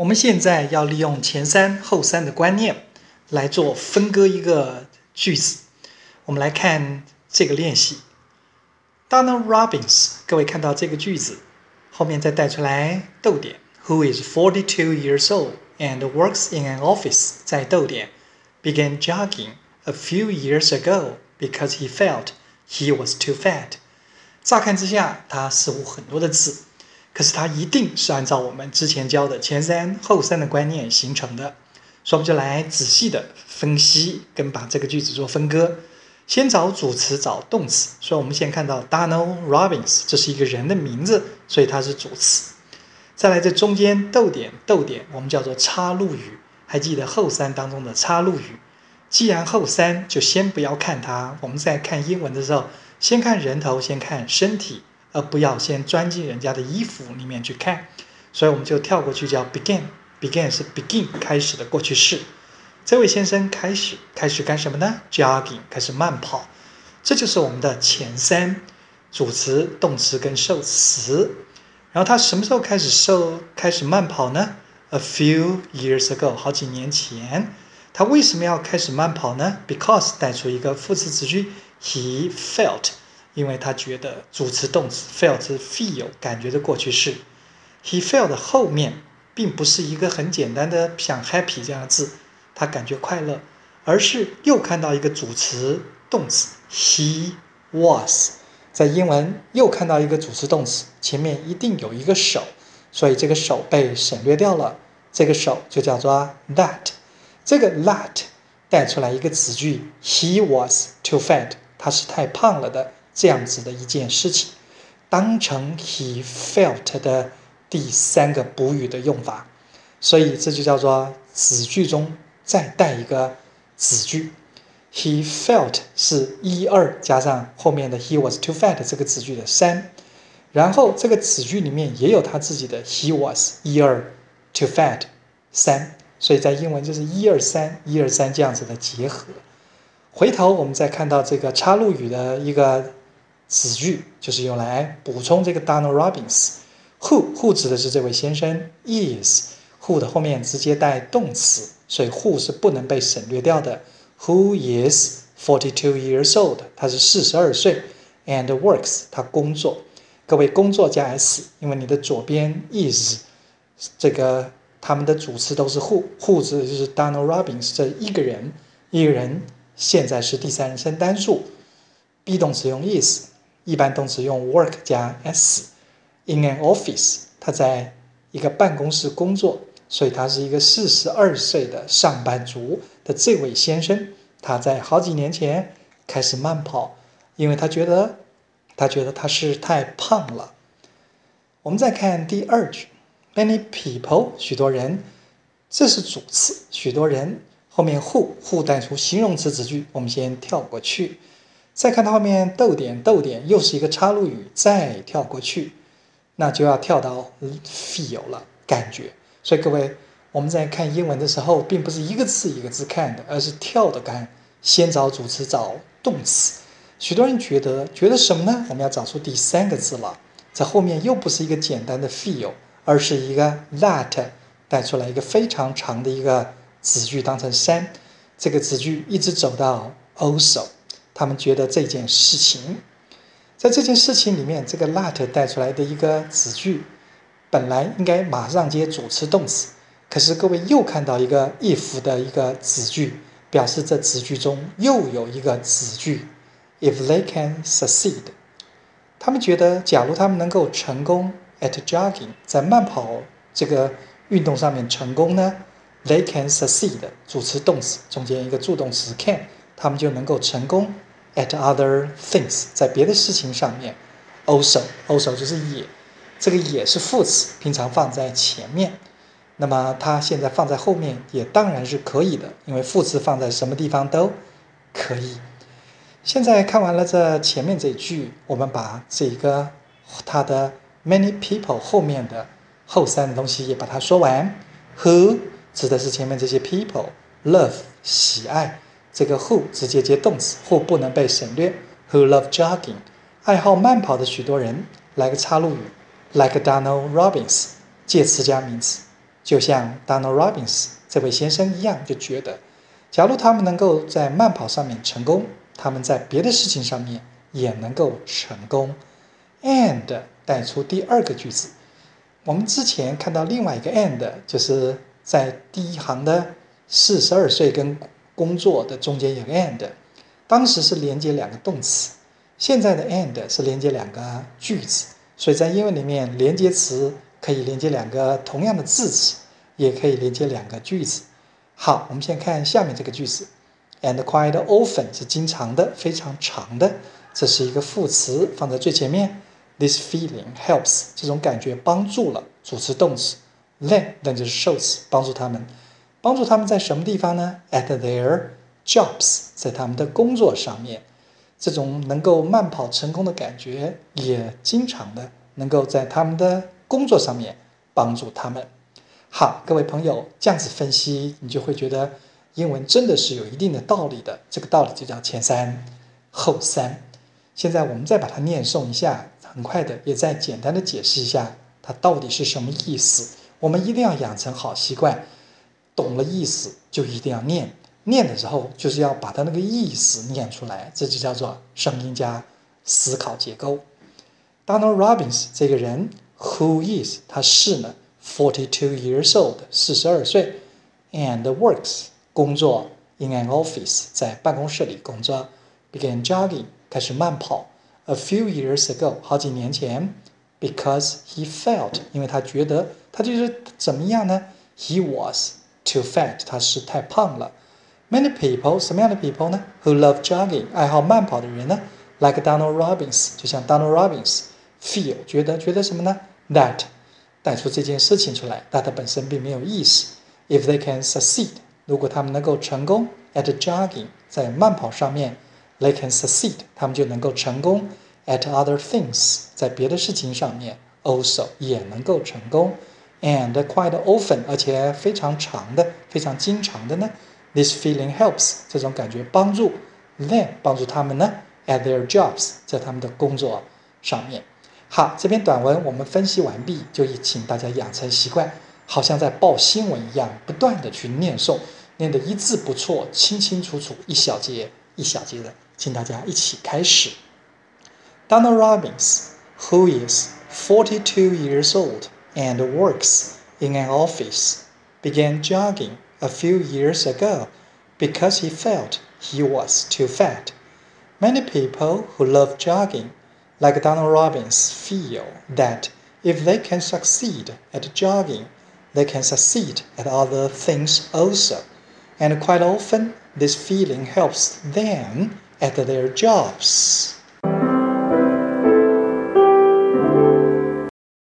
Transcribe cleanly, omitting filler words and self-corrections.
们现在要利用前三后三的观念来做分割一个句子。我们来看这个练习。Donald Robbins， 各位看到这个句子后面再带出来逗点 ，Who is 42 years old and works in an office， 再逗点 ，began jogging a few years ago because he felt he was too fat。乍看之下，它似乎很多的字，可是它一定是按照我们之前教的前三后三的观念形成的。所以我们就来仔细的分析跟把这个句子做分割。先找主词，找动词。所以我们先看到 Donald Robbins， 这是一个人的名字，所以它是主词。再来这中间逗点，逗点我们叫做插入语。还记得后三当中的插入语。既然后三，就先不要看它。我们在看英文的时候，先看人头，先看身体，而不要先钻进人家的衣服里面去看。所以我们就跳过去叫 begin。begin 是 begin 开始的过去式。这位先生开始干什么呢？ Jogging 开始慢跑。这就是我们的前三，主词、动词跟受词。然后他什么时候开始慢跑呢？ A few years ago， 好几年前。他为什么要开始慢跑呢？ Because 带出一个副词子句 He felt， 因为他觉得主词动词 felt 是 feel 感觉的过去式。He felt 的后面并不是一个很简单的像 happy 这样的字，他感觉快乐，而是又看到一个主词动词 he was， 在英文又看到一个主词动词，前面一定有一个手，所以这个手被省略掉了，这个手就叫做 that。 这个 that 带出来一个子句 he was too fat， 他是太胖了的这样子的一件事情，当成 he felt 的第三个补语的用法，所以这就叫做子句中再带一个子句。 He felt 是1、2加上后面的 he was too fat 这个子句的3，然后这个子句里面也有他自己的 he was 1、2 too fat 3，所以在英文就是1、2、3 1、2、3这样子的结合。回头我们再看到这个插入语的一个子句，就是用来补充这个 Donald Robbins。Who 指的是这位先生， is who 的后面直接带动词，所以 who 是不能被省略掉的。 Who is 42 years old， 他是42岁 and works 他工作。各位工作加 s， 因为你的左边 is 这个他们的主词都是 who 指的就是 Donald Robbins 这一个人现在是第三人称单数， be 动词用 is， 一般动词用 work 加 s。In an office， 他在一个办公室工作，所以他是一个42岁的上班族的这位先生，他在好几年前开始慢跑，因为他觉得他是太胖了。我们再看第二句 Many people 许多人，这是主词许多人，后面 who 带出形容词子句，我们先跳过去。再看到后面逗点又是一个插入语，再跳过去，那就要跳到 feel 了，感觉。所以各位，我们在看英文的时候，并不是一个字一个字看的，而是跳的看，先找主词，找动词。许多人觉得什么呢？我们要找出第三个字了，在后面又不是一个简单的 feel， 而是一个 that 带出来一个非常长的一个子句当成3，这个子句一直走到 also， 他们觉得这件事情。在这件事情里面，这个 that 带出来的一个子句本来应该马上接主词动词，可是各位又看到一个 if 的一个子句，表示这子句中又有一个子句 if they can succeed。 他们觉得假如他们能够成功 at jogging， 在慢跑这个运动上面成功呢， they can succeed 主词动词中间一个助动词 can， 他们就能够成功at other things， 在别的事情上面。 also 就是也，这个也是副词，平常放在前面，那么它现在放在后面也当然是可以的，因为副词放在什么地方都可以。现在看完了这前面这句，我们把这个它的 many people 后面的后三的东西也把它说完。 Who 指的是前面这些 people， love 喜爱，这个 who 直接接动词， who 不能被省略。 Who love jogging， 爱好慢跑的许多人，来个插入语 like Donald Robbins， 介词加名词。 就像 Donald Robbins 这位先生一样，就觉得，假如他们能够在慢跑上面成功，他们在别的事情上面也能够成功。And 带出第二个句子，我们之前看到另外一个 and， 就是在第一行的42岁跟工作的中间有个 and， 当时是连接两个动词，现在的 and 是连接两个句子，所以在英文里面连接词可以连接两个同样的字词，也可以连接两个句子。好，我们先看下面这个句子 and quite often 是经常的，非常长的，这是一个副词放在最前面。This feeling helps 这种感觉帮助了，主词动词 then 就是受词，帮助他们在什么地方呢？ At their jobs 在他们的工作上面，这种能够慢跑成功的感觉也经常的能够在他们的工作上面帮助他们。好，各位朋友，这样子分析你就会觉得英文真的是有一定的道理的，这个道理就叫前三后三。现在我们再把它念诵一下，很快的也再简单的解释一下它到底是什么意思。我们一定要养成好习惯，懂了意思就一定要念，念的时候就是要把它那个意思念出来，这就叫做声音加思考结构。Donald Robbins 这个人 who is 他是呢42 years old 42岁 and works 工作 in an office 在办公室里工作 began jogging 开始慢跑 a few years ago 好几年前 because he felt 因为他觉得他就是怎么样呢 he was too fat 他是太胖了 many people 什么样的 people 呢 who love jogging 爱好慢跑的人呢 like Donald Robbins 就像 Donald Robbins feel 觉得什么呢 that 带出这件事情出来，但它本身并没有意思。If they can succeed， 如果他们能够成功 at jogging， 在慢跑上面 ，they can succeed， 他们就能够成功 at other things， 在别的事情上面 also 也能够成功 ，and quite often， 而且非常长的、非常经常的呢 ，this feeling helps， 这种感觉帮助 them 帮助他们呢 at their jobs， 在他们的工作上面。好，这篇短文我们分析完毕，就请大家养成习惯，好像在报新闻一样，不断的去念诵，念得一字不错，清清楚楚，一小节一小节的，请大家一起开始。Donald Robbins, who is 42 years old and works in an office, began jogging a few years ago because he felt he was too fat. Many people who love jogging,like Donald Robbins, feel that if they can succeed at jogging, they can succeed at other things also. And quite often, this feeling helps them at their jobs.